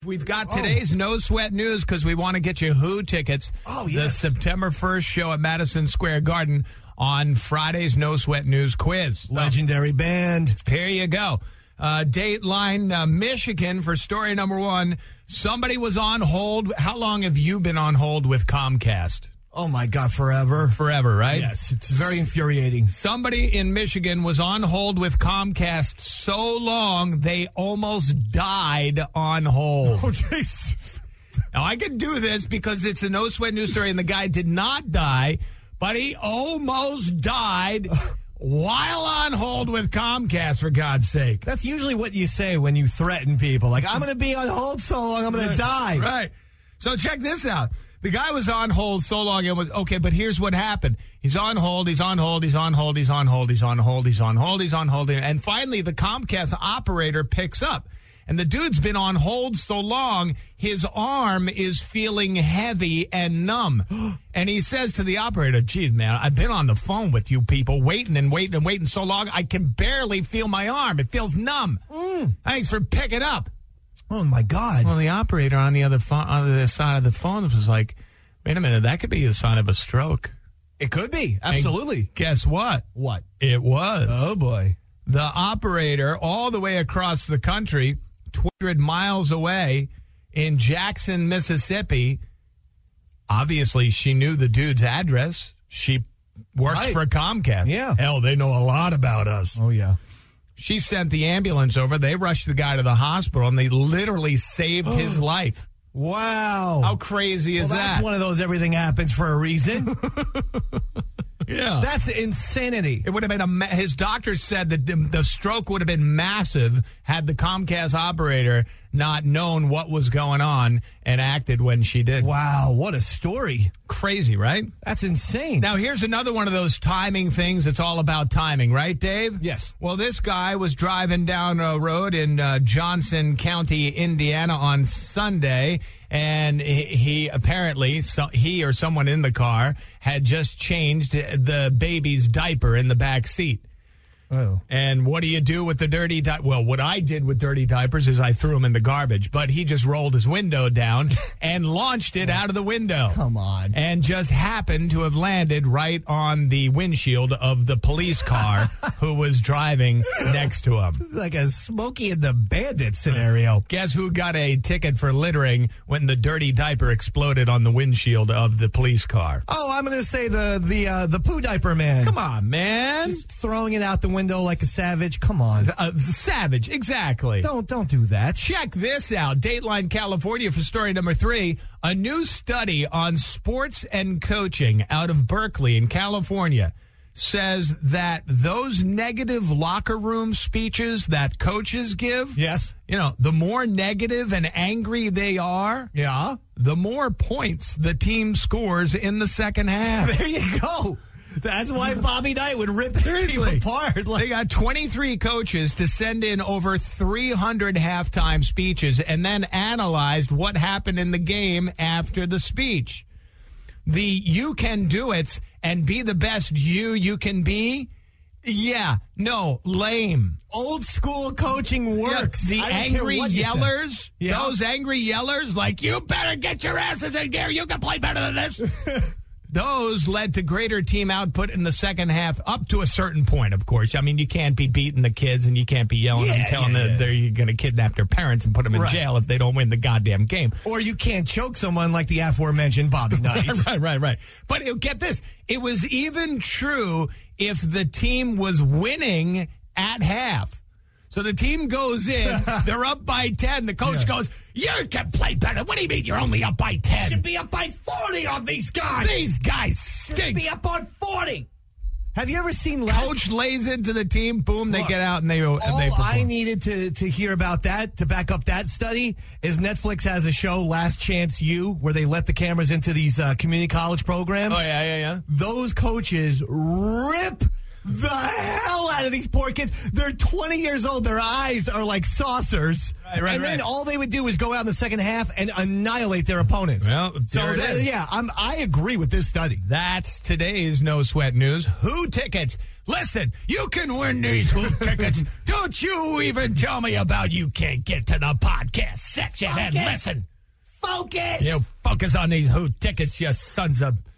We've got today's No Sweat News because we want to get you Who tickets. Oh, yes. The September 1st show at Madison Square Garden on Friday's No Sweat News quiz. Legendary band. Here you go. Dateline, Michigan for story number 1. Somebody was on hold. How long have you been on hold with Comcast? Oh, my God, forever. Forever, right? Yes, it's very infuriating. Somebody in Michigan was on hold with Comcast so long they almost died on hold. Oh, jeez. Now, I can do this because it's a No Sweat News story and the guy did not die, but he almost died while on hold with Comcast, for God's sake. That's usually what you say when you threaten people. Like, I'm going to be on hold so long, I'm going to die. Right. So check this out. The guy was on hold so long, it was, okay, but here's what happened. He's on hold, he's on hold, he's on hold, he's on hold, he's on hold, he's on hold, he's on hold, and finally the Comcast operator picks up. And the dude's been on hold so long, his arm is feeling heavy and numb. And he says to the operator, geez, man, I've been on the phone with you people waiting and waiting and waiting so long, I can barely feel my arm. It feels numb. Thanks for picking up. Oh, my God. Well, the operator on the other side of the phone was like, wait a minute, that could be a sign of a stroke. It could be. Absolutely. And guess what? What? It was. Oh, boy. The operator all the way across the country, 200 miles away in Jackson, Mississippi. Obviously, she knew the dude's address. She works for Comcast. Yeah. Hell, they know a lot about us. Oh, yeah. She sent the ambulance over. They rushed the guy to the hospital, and they literally saved his life. Wow. How crazy is that? That's one of those everything happens for a reason. Yeah. That's insanity. It would have been his doctor said that the stroke would have been massive had the Comcast operator not known what was going on and acted when she did. Wow, what a story. Crazy, right? That's insane. Now, here's another one of those timing things. It's all about timing, right, Dave? Yes. Well, this guy was driving down a road in Johnson County, Indiana on Sunday, and he apparently, he or someone in the car had just changed the baby's diaper in the back seat. Oh. And what do you do with the dirty diaper? Well, what I did with dirty diapers is I threw them in the garbage. But he just rolled his window down and launched it out of the window. Come on. And just happened to have landed right on the windshield of the police car who was driving next to him. Like a Smokey and the Bandit scenario. Guess who got a ticket for littering when the dirty diaper exploded on the windshield of the police car? Oh, I'm going to say the poo diaper man. Come on, man. Just throwing it out the window like a savage. Come on. Savage, exactly. Don't do that. Check this out. Dateline California for story number 3. A new study on sports and coaching out of Berkeley in California says that those negative locker room speeches that coaches give, Yes. you know, the more negative and angry they are, Yeah. the more points the team scores in the second half. There you go. That's why Bobby Knight would rip his team apart. They got 23 coaches to send in over 300 halftime speeches and then analyzed what happened in the game after the speech. The you can do it and be the best you can be. Yeah, no, lame. Old school coaching works. Yeah, the angry yellers, yeah. Those angry yellers, like, you better get your asses in gear. You can play better than this. Those led to greater team output in the second half, up to a certain point, of course. I mean, you can't be beating the kids and you can't be yelling and telling them they're going to kidnap their parents and put them in jail if they don't win the goddamn game. Or you can't choke someone like the aforementioned Bobby Knight. Right. But get this. It was even true if the team was winning at half. So the team goes in, they're up by 10. The coach goes, you can play better. What do you mean you're only up by 10? You should be up by 40 on these guys. These guys stink. Be up on 40. Have you ever seen Coach lays into the team, boom, they get out and they all perform. I needed to hear about that, to back up that study, is Netflix has a show, Last Chance U, where they let the cameras into these community college programs. Oh, yeah. Those coaches rip the hell out of these poor kids. They're 20 years old. Their eyes are like saucers. Right, and then all they would do is go out in the second half and annihilate their opponents. Well, I agree with this study. That's today's No Sweat News. Who tickets? Listen, you can win these Who tickets. Don't you even tell me about you can't get to the podcast section and listen. Focus. You focus on these Who tickets, you sons of...